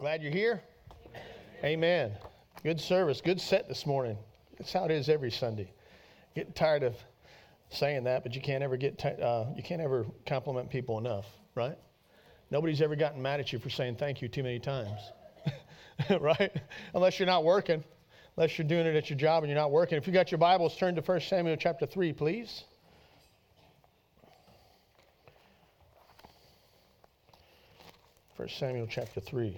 Glad you're here. Amen. Good service. Good set this morning. That's how it is every Sunday. Getting tired of saying that, but you can't ever compliment people enough, right? Nobody's ever gotten mad at you for saying thank you too many times, right? Unless you're not working, unless you're doing it at your job and you're not working. If you got your Bibles, turn to 1 Samuel chapter 3, please. 1 Samuel chapter 3.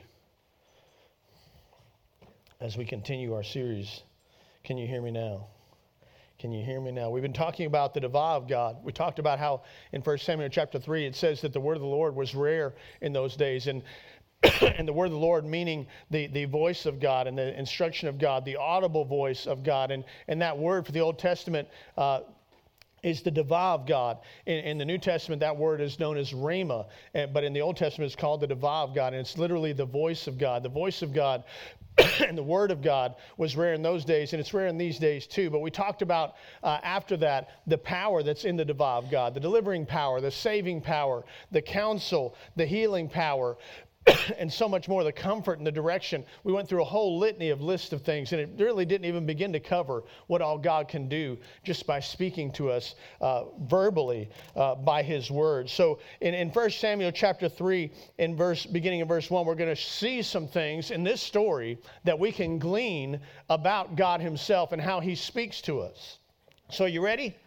As we continue our series, can you hear me now? Can you hear me now? We've been talking about the Devah of God. We talked about how in 1 Samuel chapter 3 it says that the word of the Lord was rare in those days. And and the word of the Lord meaning the voice of God and the instruction of God, the audible voice of God. And that word for the Old Testament is the Devah of God. In the New Testament, that word is known as Rhema. But in the Old Testament, it's called the Devah of God. And it's literally the voice of God. The voice of God and the word of God was rare in those days, and it's rare in these days too. But we talked about, after that, the power that's in the Devah of God, the delivering power, the saving power, the counsel, the healing power, and so much more, the comfort and the direction. We went through a whole litany of list of things, and it really didn't even begin to cover what all God can do just by speaking to us verbally by His word. So in 1 Samuel chapter 3, beginning in verse 1, we're going to see some things in this story that we can glean about God Himself and how He speaks to us. So you ready?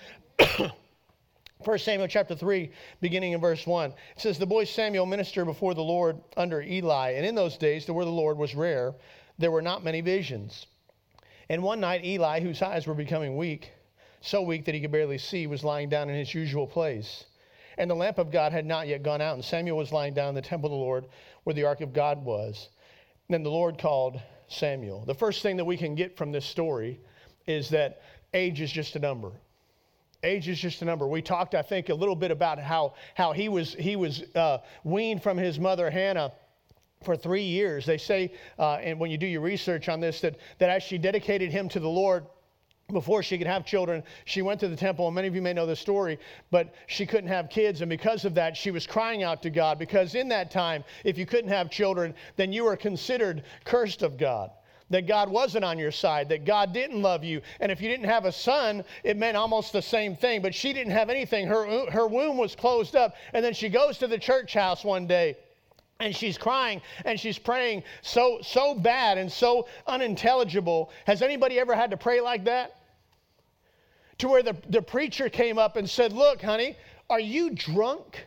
1 Samuel chapter 3, beginning in verse 1. It says, "The boy Samuel ministered before the Lord under Eli, and in those days the word of the Lord was rare. There were not many visions. And one night Eli, whose eyes were becoming weak, so weak that he could barely see, was lying down in his usual place. And the lamp of God had not yet gone out, and Samuel was lying down in the temple of the Lord, where the ark of God was. And then the Lord called Samuel." The first thing that we can get from this story is that age is just a number. Age is just a number. We talked, I think, a little bit about how he was weaned from his mother Hannah for 3 years. They say, and when you do your research on this, that as she dedicated him to the Lord, before she could have children, she went to the temple, and many of you may know the story, but she couldn't have kids, and because of that, she was crying out to God, because in that time, if you couldn't have children, then you were considered cursed of God. That God wasn't on your side, that God didn't love you. And if you didn't have a son, it meant almost the same thing. But she didn't have anything. Her womb was closed up. And then she goes to the church house one day, and she's crying and she's praying so bad and so unintelligible. Has anybody ever had to pray like that? To where the preacher came up and said, "Look, honey, are you drunk?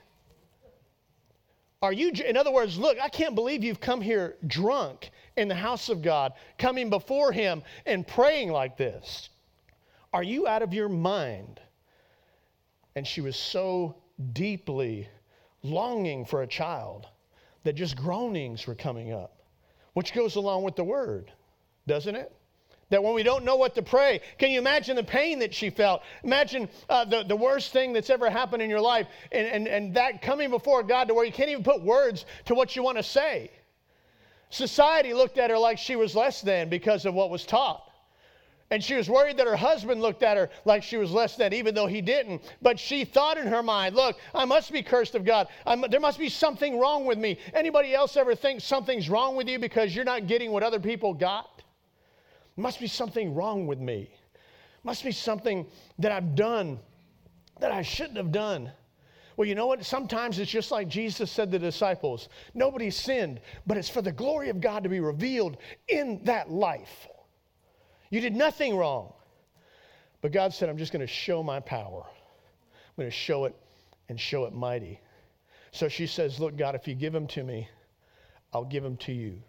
In other words, look, I can't believe you've come here drunk in the house of God, coming before Him and praying like this. Are you out of your mind?" And she was so deeply longing for a child that just groanings were coming up, which goes along with the word, doesn't it? That when we don't know what to pray, can you imagine the pain that she felt? Imagine the worst thing that's ever happened in your life, and that coming before God to where you can't even put words to what you want to say. Society looked at her like she was less than because of what was taught. And she was worried that her husband looked at her like she was less than, even though he didn't. But she thought in her mind, look, I must be cursed of God. There must be something wrong with me. Anybody else ever think something's wrong with you because you're not getting what other people got? Must be something wrong with me. Must be something that I've done that I shouldn't have done. Well, you know what? Sometimes it's just like Jesus said to the disciples. Nobody sinned, but it's for the glory of God to be revealed in that life. You did nothing wrong. But God said, I'm just going to show my power. I'm going to show it and show it mighty. So she says, look, God, if you give him to me, I'll give him to you.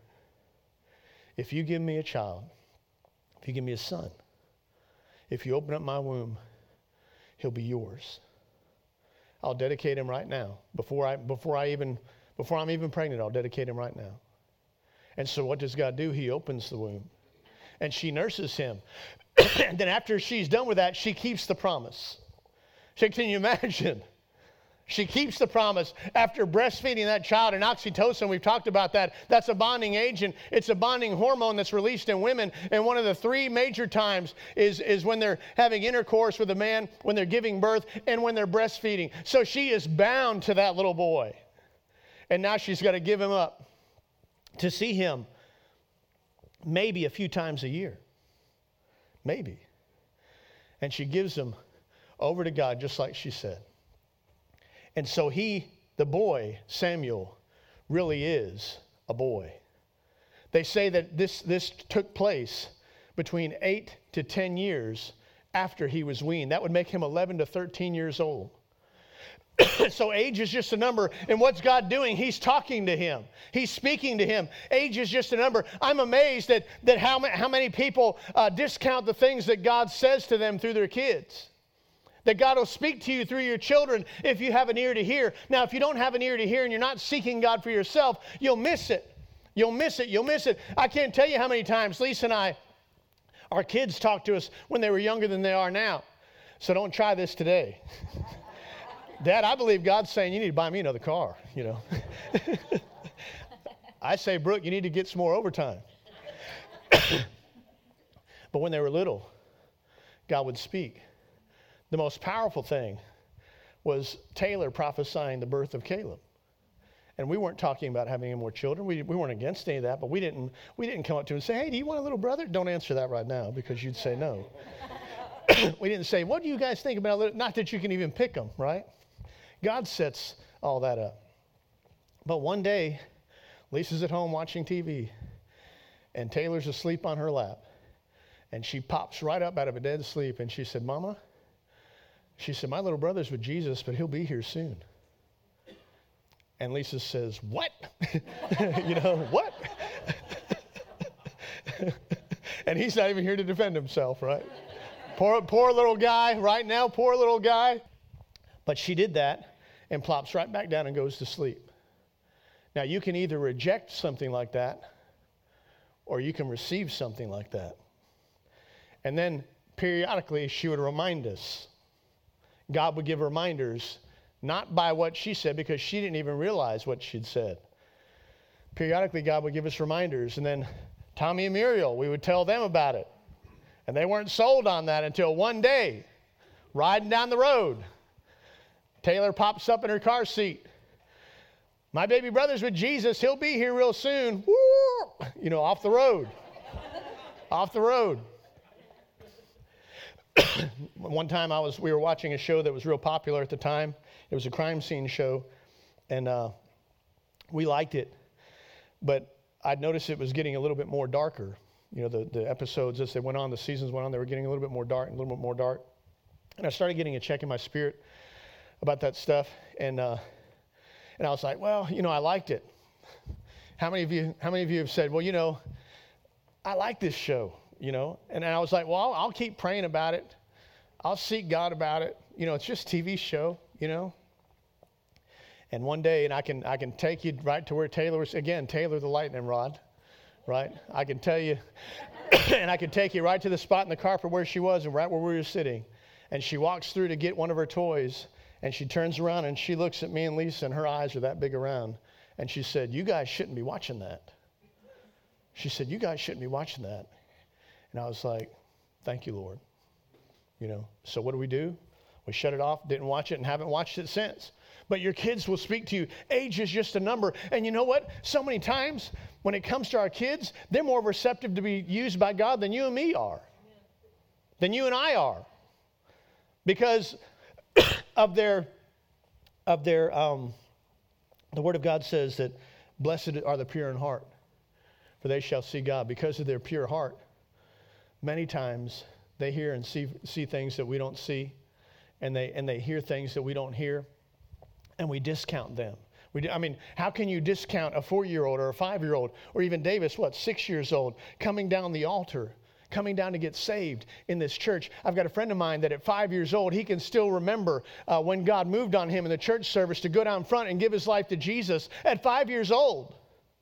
If you give me a child, if you give me a son, if you open up my womb, he'll be yours. I'll dedicate him right now. Before I'm even pregnant, I'll dedicate him right now. And so what does God do? He opens the womb. And she nurses him. And then after she's done with that, she keeps the promise. So can you imagine? She keeps the promise after breastfeeding that child. And oxytocin, we've talked about that. That's a bonding agent. It's a bonding hormone that's released in women. And one of the three major times is when they're having intercourse with a man, when they're giving birth, and when they're breastfeeding. So she is bound to that little boy. And now she's got to give him up. to see him maybe a few times a year. Maybe. And she gives him over to God, just like she said. And so the boy, Samuel, really is a boy. They say that this took place between 8 to 10 years after he was weaned. That would make him 11 to 13 years old. So age is just a number. And what's God doing? He's talking to him. He's speaking to him. Age is just a number. I'm amazed that how many people discount the things that God says to them through their kids. That God will speak to you through your children if you have an ear to hear. Now, if you don't have an ear to hear and you're not seeking God for yourself, you'll miss it. You'll miss it. You'll miss it. I can't tell you how many times Lisa and I, our kids talked to us when they were younger than they are now. So don't try this today. Dad, I believe God's saying you need to buy me another car, you know. I say, Brooke, you need to get some more overtime. But when they were little, God would speak. The most powerful thing was Taylor prophesying the birth of Caleb. And we weren't talking about having any more children. We weren't against any of that, but we didn't come up to him and say, hey, do you want a little brother? Don't answer that right now because you'd say no. We didn't say, what do you guys think about, not that you can even pick them, right? God sets all that up. But one day, Lisa's at home watching TV, and Taylor's asleep on her lap. And she pops right up out of a dead sleep, and she said, Mama, she said, my little brother's with Jesus, but he'll be here soon. And Lisa says, what? You know, what? And he's not even here to defend himself, right? Poor little guy, right now, poor little guy. But she did that and plops right back down and goes to sleep. Now, you can either reject something like that or you can receive something like that. And then periodically she would remind us. God would give reminders, not by what she said, because she didn't even realize what she'd said. Periodically, God would give us reminders, and then Tommy and Muriel, we would tell them about it. And they weren't sold on that until one day, riding down the road, Taylor pops up in her car seat. My baby brother's with Jesus. He'll be here real soon. Woo! You know, off the road. Off the road. One time we were watching a show that was real popular at the time. It was a crime scene show, and we liked it. But I'd noticed it was getting a little bit more darker. You know, the episodes as they went on, the seasons went on, they were getting a little bit more dark, a little bit more dark. And I started getting a check in my spirit about that stuff, and I was like, well, you know, I liked it. How many of you have said, well, you know, I like this show, you know? And I was like, well, I'll keep praying about it. I'll seek God about it. You know, it's just a TV show, you know? And one day, and I can take you right to where Taylor was, again, Taylor the lightning rod, right? I can tell you, and I can take you right to the spot in the carpet where she was and right where we were sitting. And she walks through to get one of her toys, and she turns around and she looks at me and Lisa, and her eyes are that big around. And she said, you guys shouldn't be watching that. She said, you guys shouldn't be watching that. And I was like, thank you, Lord. You know, so what do? We shut it off, didn't watch it, and haven't watched it since. But your kids will speak to you. Age is just a number. And you know what? So many times when it comes to our kids, they're more receptive to be used by God than you and me are. Than you and I are. Because of their the Word of God says that blessed are the pure in heart, for they shall see God. Because of their pure heart, many times they hear and see things that we don't see, and they hear things that we don't hear, and we discount them. How can you discount a 4-year-old or a 5-year-old, or even Davis, 6 years old, coming down the altar, coming down to get saved in this church? I've got a friend of mine that at 5 years old, he can still remember when God moved on him in the church service to go down front and give his life to Jesus at 5 years old.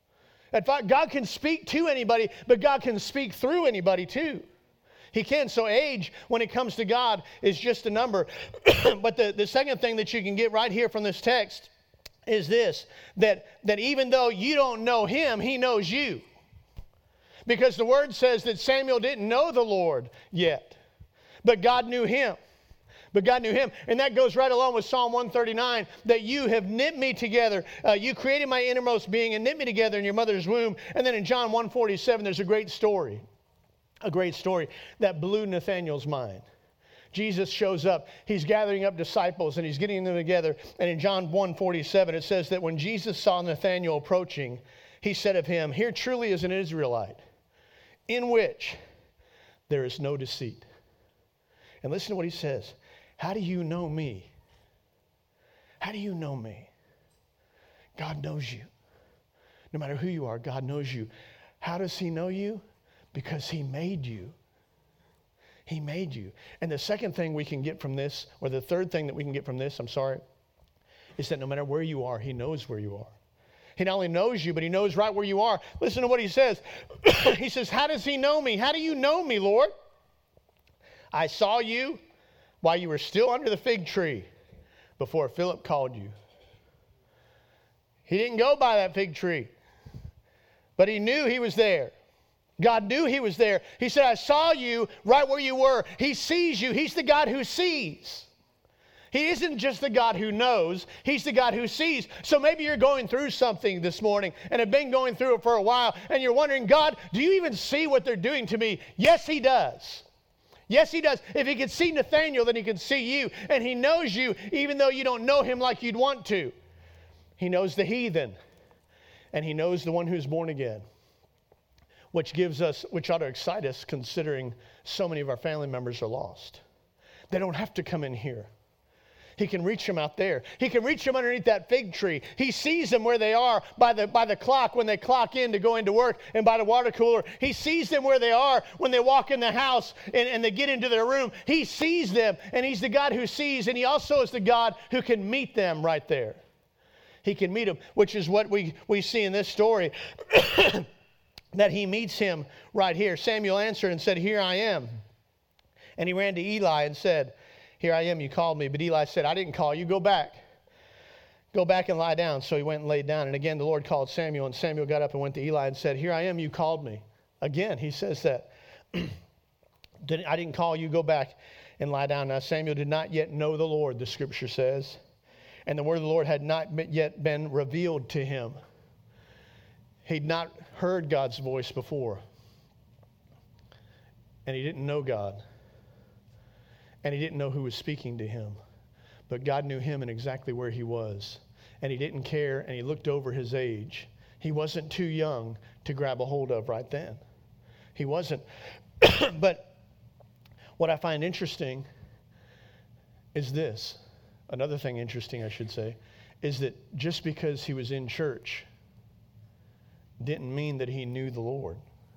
God can speak to anybody, but God can speak through anybody too. He can. So age, when it comes to God, is just a number. But the second thing that you can get right here from this text is this, that even though you don't know him, he knows you. Because the word says that Samuel didn't know the Lord yet, but God knew him. But God knew him. And that goes right along with Psalm 139, that you have knit me together. You created my innermost being and knit me together in your mother's womb. And then in John 1:47, there's a great story that blew Nathanael's mind. Jesus shows up. He's gathering up disciples and he's getting them together. And in John 1:47, it says that when Jesus saw Nathanael approaching, he said of him, "Here truly is an Israelite, in which there is no deceit." And listen to what he says. How do you know me? How do you know me? God knows you. No matter who you are, God knows you. How does he know you? Because he made you. He made you. And the second thing we can get from this, or the third thing that we can get from this, is that no matter where you are, he knows where you are. He not only knows you, but he knows right where you are. Listen to what he says. He says, how does he know me? How do you know me, Lord? I saw you while you were still under the fig tree before Philip called you. He didn't go by that fig tree, but he knew he was there. God knew he was there. He said, I saw you right where you were. He sees you. He's the God who sees. He isn't just the God who knows. He's the God who sees. So maybe you're going through something this morning and have been going through it for a while, and you're wondering, God, do you even see what they're doing to me? Yes, he does. Yes, he does. If he could see Nathanael, then he can see you. And he knows you even though you don't know him like you'd want to. He knows the heathen. And he knows the one who's born again. Which ought to excite us, considering so many of our family members are lost. They don't have to come in here. He can reach them out there. He can reach them underneath that fig tree. He sees them where they are by the clock when they clock in to go into work, and by the water cooler. He sees them where they are when they walk in the house and they get into their room. He sees them, and he's the God who sees, and he also is the God who can meet them right there. He can meet them, which is what we see in this story, that he meets him right here. Samuel answered and said, "Here I am." And he ran to Eli and said, "Here I am, you called me." But Eli said, "I didn't call you. Go back. Go back and lie down." So he went and laid down. And again, the Lord called Samuel. And Samuel got up and went to Eli and said, "Here I am, you called me." Again, he says that. "I didn't call you. Go back and lie down." Now, Samuel did not yet know the Lord, the scripture says. And the word of the Lord had not yet been revealed to him. He'd not heard God's voice before. And he didn't know God. And he didn't know who was speaking to him. But God knew him and exactly where he was. And he didn't care, and he looked over his age. He wasn't too young to grab a hold of right then. He wasn't. But what I find interesting is this. Another thing interesting, I should say, is that just because he was in church didn't mean that he knew the Lord.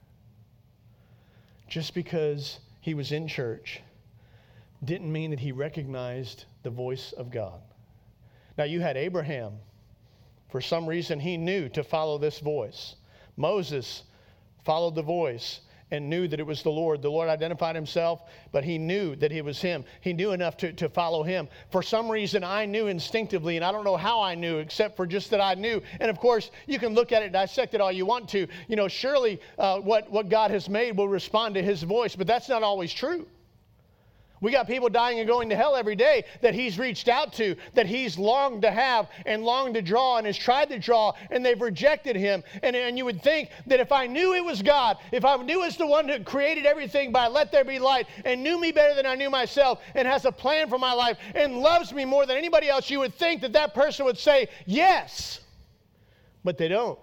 Just because he was in church didn't mean that he recognized the voice of God. Now, you had Abraham. For some reason, he knew to follow this voice. Moses followed the voice and knew that it was the Lord. The Lord identified himself, but he knew that it was him. He knew enough to follow him. For some reason, I knew instinctively, and I don't know how I knew, except for just that I knew. And of course, you can look at it, dissect it all you want to. You know, surely what God has made will respond to his voice, but that's not always true. We got people dying and going to hell every day that he's reached out to, that he's longed to have and longed to draw and has tried to draw, and they've rejected him. And you would think that if I knew it was God, if I knew it's the one who created everything by let there be light and knew me better than I knew myself and has a plan for my life and loves me more than anybody else, you would think that that person would say yes. But they don't.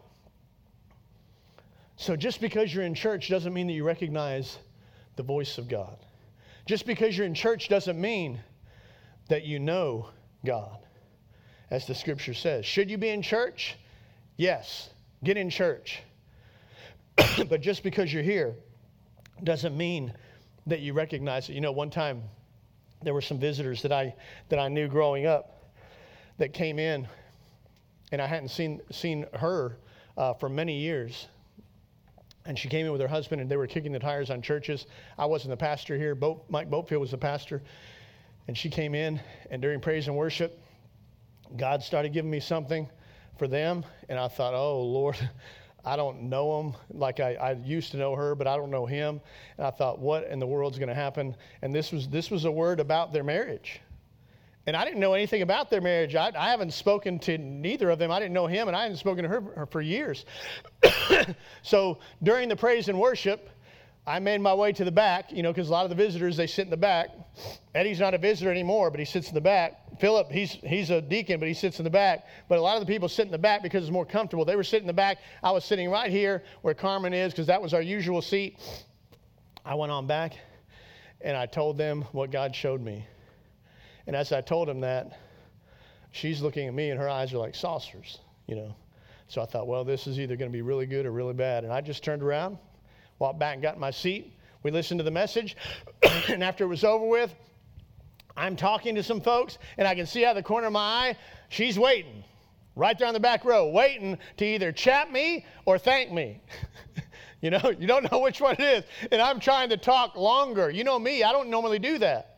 So just because you're in church doesn't mean that you recognize the voice of God. Just because you're in church doesn't mean that you know God, as the scripture says. Should you be in church? Yes, get in church. But just because you're here doesn't mean that you recognize it. You know, one time there were some visitors that I knew growing up that came in, and I hadn't seen her for many years. And she came in with her husband, and they were kicking the tires on churches. I wasn't the pastor here. Mike Boatfield was the pastor. And she came in, and during praise and worship, God started giving me something for them. And I thought, oh, Lord, I don't know him like I used to know her, but I don't know him. And I thought, what in the world's going to happen? And this was a word about their marriage. And I didn't know anything about their marriage. I haven't spoken to neither of them. I didn't know him, and I hadn't spoken to her for years. So during the praise and worship, I made my way to the back, because a lot of the visitors, they sit in the back. Eddie's not a visitor anymore, but he sits in the back. Philip, he's a deacon, but he sits in the back. But a lot of the people sit in the back because it's more comfortable. They were sitting in the back. I was sitting right here where Carmen is, because that was our usual seat. I went on back, and I told them what God showed me. And as I told him that, she's looking at me, and her eyes are like saucers, So I thought, well, this is either going to be really good or really bad. And I just turned around, walked back and got in my seat. We listened to the message. And after it was over with, I'm talking to some folks, and I can see out of the corner of my eye, she's waiting right there on the back row, waiting to either chat me or thank me. You don't know which one it is. And I'm trying to talk longer. You know me, I don't normally do that.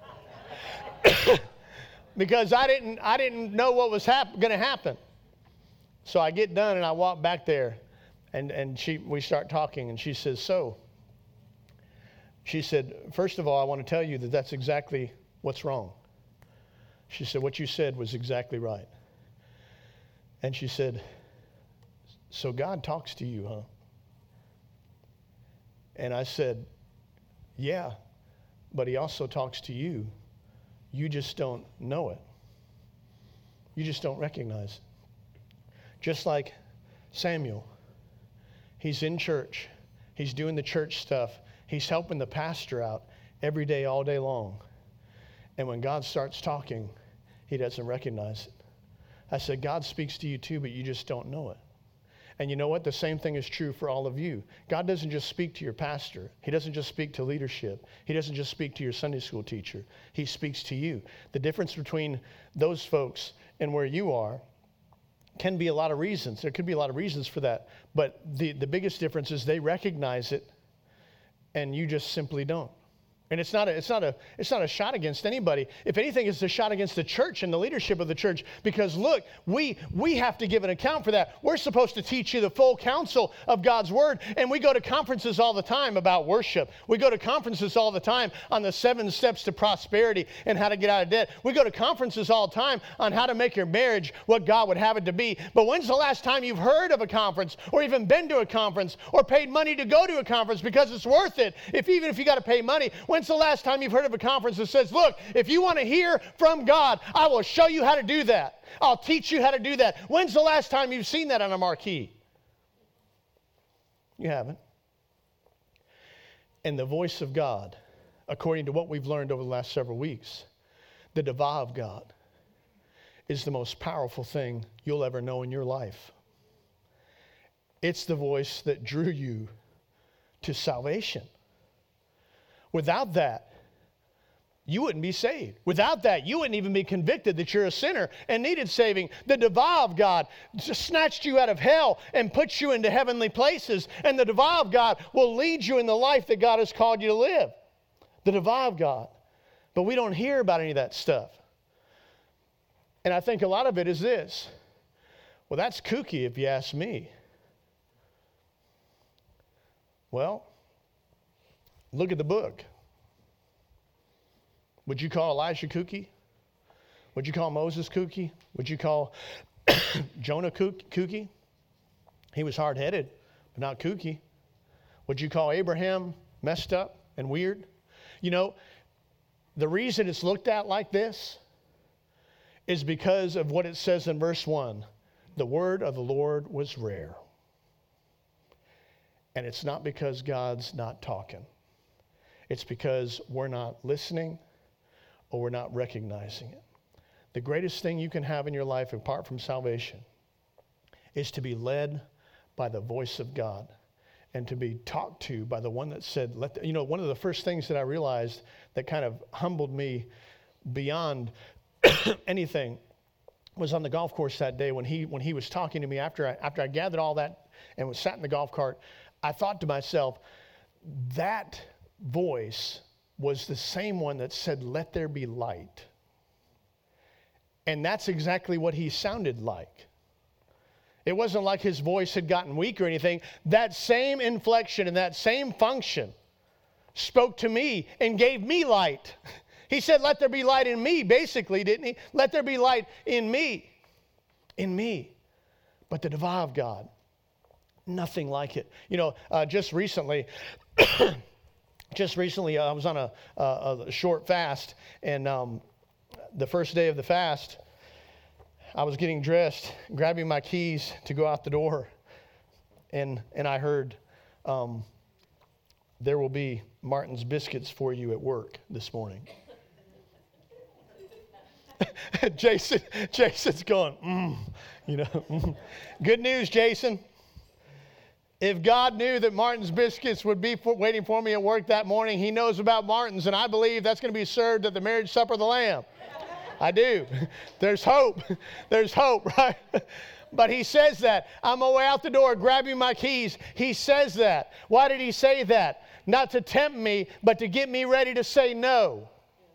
Because I didn't know what was going to happen. So I get done, and I walk back there. And we start talking, and she says, she said, first of all, I want to tell you that that's exactly what's wrong. She said, what you said was exactly right. And she said, so God talks to you, huh? And I said, yeah, but he also talks to you. You just don't know it. You just don't recognize it. Just like Samuel. He's in church. He's doing the church stuff. He's helping the pastor out every day, all day long. And when God starts talking, he doesn't recognize it. I said, God speaks to you too, but you just don't know it. And you know what? The same thing is true for all of you. God doesn't just speak to your pastor. He doesn't just speak to leadership. He doesn't just speak to your Sunday school teacher. He speaks to you. The difference between those folks and where you are can be a lot of reasons. There could be a lot of reasons for that. But the biggest difference is they recognize it and you just simply don't. And it's not a shot against anybody. If anything, it's a shot against the church and the leadership of the church. Because look, we have to give an account for that. We're supposed to teach you the full counsel of God's word. And we go to conferences all the time about worship. We go to conferences all the time on the 7 steps to prosperity and how to get out of debt. We go to conferences all the time on how to make your marriage what God would have it to be. But when's the last time you've heard of a conference or even been to a conference or paid money to go to a conference because it's worth it? Even if you got to pay money, when's the last time you've heard of a conference that says, look, if you want to hear from God, I will show you how to do that. I'll teach you how to do that. When's the last time you've seen that on a marquee? You haven't. And the voice of God, according to what we've learned over the last several weeks, the Devah of God is the most powerful thing you'll ever know in your life. It's the voice that drew you to salvation. Without that, you wouldn't be saved. Without that, you wouldn't even be convicted that you're a sinner and needed saving. The Devah of God just snatched you out of hell and put you into heavenly places. And the Devah of God will lead you in the life that God has called you to live. The Devah of God. But we don't hear about any of that stuff. And I think a lot of it is this. Well, that's kooky if you ask me. Well, look at the book. Would you call Elijah kooky? Would you call Moses kooky? Would you call Jonah kooky? He was hard-headed, but not kooky. Would you call Abraham messed up and weird? You know, the reason it's looked at like this is because of what it says in verse 1. The word of the Lord was rare. And it's not because God's not talking. It's because we're not listening or we're not recognizing it. The greatest thing you can have in your life apart from salvation is to be led by the voice of God and to be talked to by the one that said, one of the first things that I realized that kind of humbled me beyond anything was on the golf course that day when he was talking to me after I gathered all that and was sat in the golf cart. I thought to myself, that voice was the same one that said, let there be light. And that's exactly what he sounded like. It wasn't like his voice had gotten weak or anything. That same inflection and that same function spoke to me and gave me light. He said, let there be light in me, basically, didn't he? Let there be light in me. In me. But the Devah of God, nothing like it. Just recently, I was on a short fast, and the first day of the fast, I was getting dressed, grabbing my keys to go out the door, and I heard, there will be Martin's biscuits for you at work this morning. Jason's going, Good news, Jason. If God knew that Martin's biscuits would be waiting for me at work that morning, he knows about Martin's, and I believe that's going to be served at the marriage supper of the Lamb. I do. There's hope. There's hope, right? But he says that. I'm on my way out the door grabbing my keys. He says that. Why did he say that? Not to tempt me, but to get me ready to say no.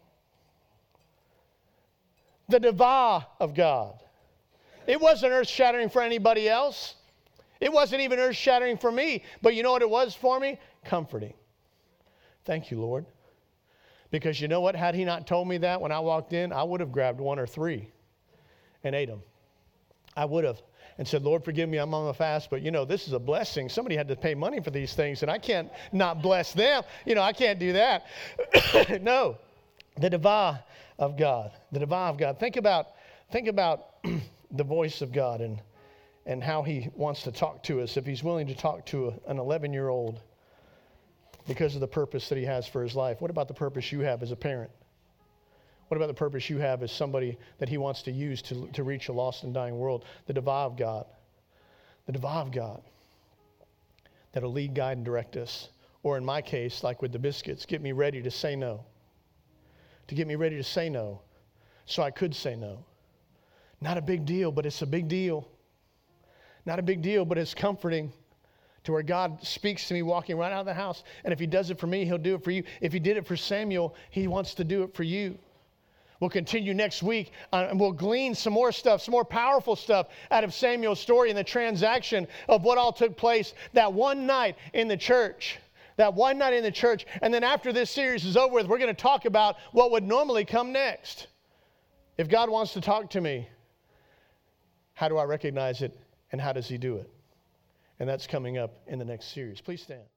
The Devah of God. It wasn't earth-shattering for anybody else. It wasn't even earth-shattering for me. But you know what it was for me? Comforting. Thank you, Lord. Because you know what? Had he not told me that when I walked in, I would have grabbed 1 or 3 and ate them. I would have. And said, Lord, forgive me, I'm on a fast, but this is a blessing. Somebody had to pay money for these things, and I can't not bless them. I can't do that. No. The Devah of God. The Devah of God. Think about the voice of God and how he wants to talk to us, if he's willing to talk to an 11-year-old because of the purpose that he has for his life. What about the purpose you have as a parent? What about the purpose you have as somebody that he wants to use to reach a lost and dying world? The Devah of God. The Devah of God that'll lead, guide, and direct us. Or in my case, like with the biscuits, get me ready to say no. To get me ready to say no so I could say no. Not a big deal, but it's a big deal. Not a big deal, but it's comforting to where God speaks to me walking right out of the house. And if he does it for me, he'll do it for you. If he did it for Samuel, he wants to do it for you. We'll continue next week, and we'll glean some more stuff, some more powerful stuff out of Samuel's story and the transaction of what all took place that one night in the church. That one night in the church. And then after this series is over with, we're going to talk about what would normally come next. If God wants to talk to me, how do I recognize it, and how does he do it? And that's coming up in the next series. Please stand.